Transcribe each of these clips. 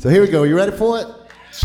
So here we go. You ready for it?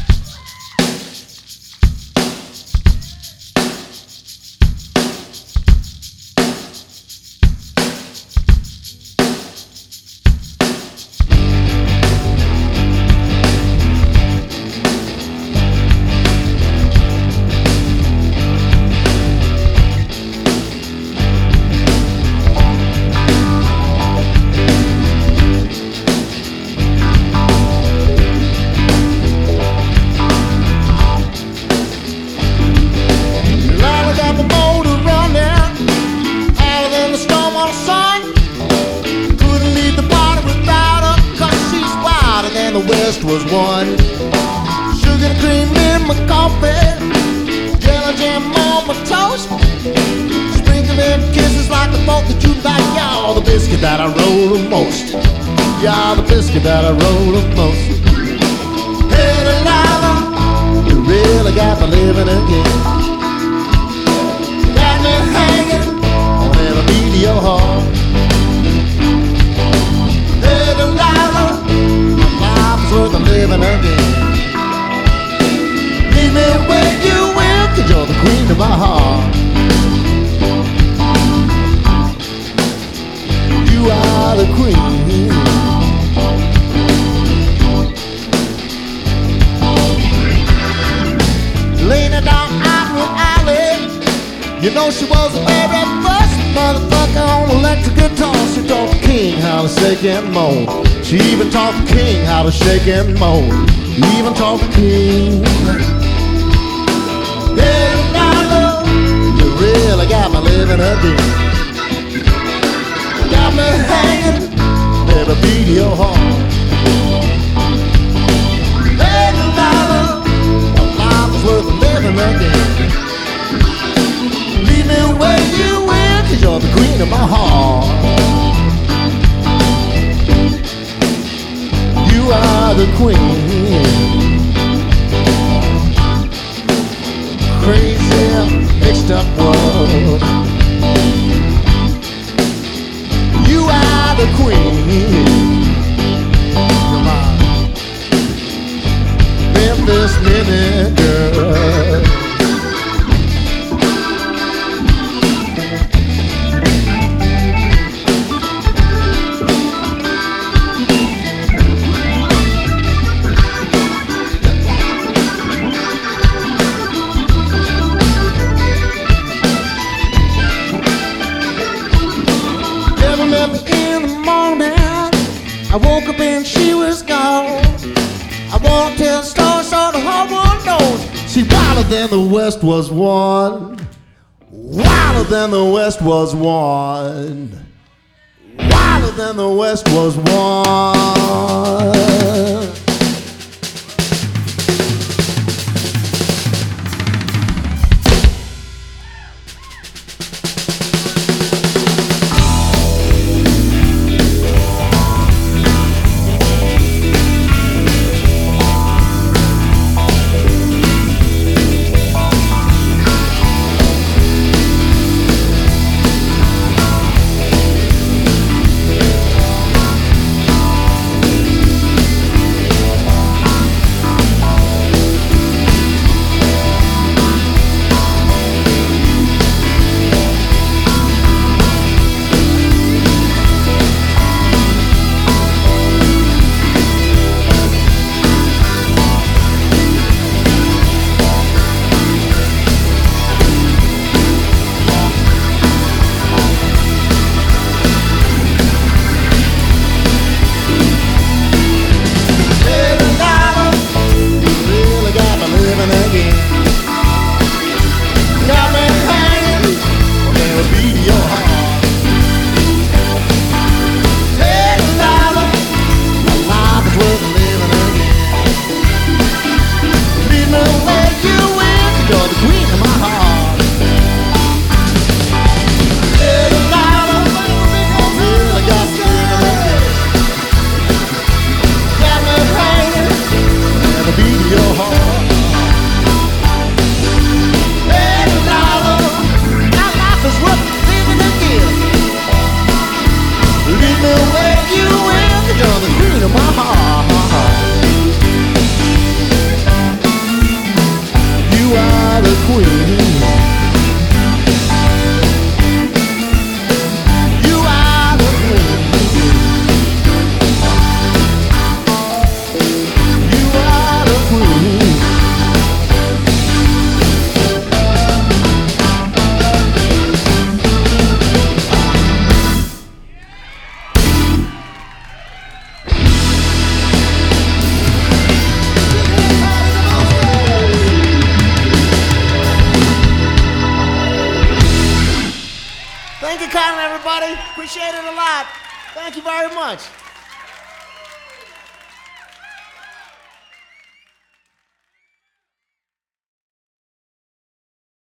The West was one. Sugar and cream in my coffee, jelly jam on my toast, sprinkling kisses like the boat that you like. Y'all the biscuit that I roll the most. Y'all the biscuit that I roll the most. Hey Delilah, you really got me living again. Got me hanging on every beat of your heart. Hey Delilah, worth of living again. Leave me where you will, 'cause you're the queen of my heart. You are the queen. Laying down Ivory Alley, you know she was the very first motherfucker on electric guitar. She taught the king how to shake and moan. She even taught the king how to shake and moan. Even taught the king. Hey, Delilah, you really got me living again. Got me hanging every beat of your heart. Hey, Delilah, my life is worth living again. Leave me where you will, 'cause you're the queen of my heart. You are the queen. Crazy, mixed up world. You are the queen. You're my Memphis Minute girl. I woke up and she was gone. I won't tell the story so the whole world knows. She wilder than the West was one. Wilder than the West was one. Wilder than the West was one. Thank you kindly, everybody. Appreciate it a lot. Thank you very much.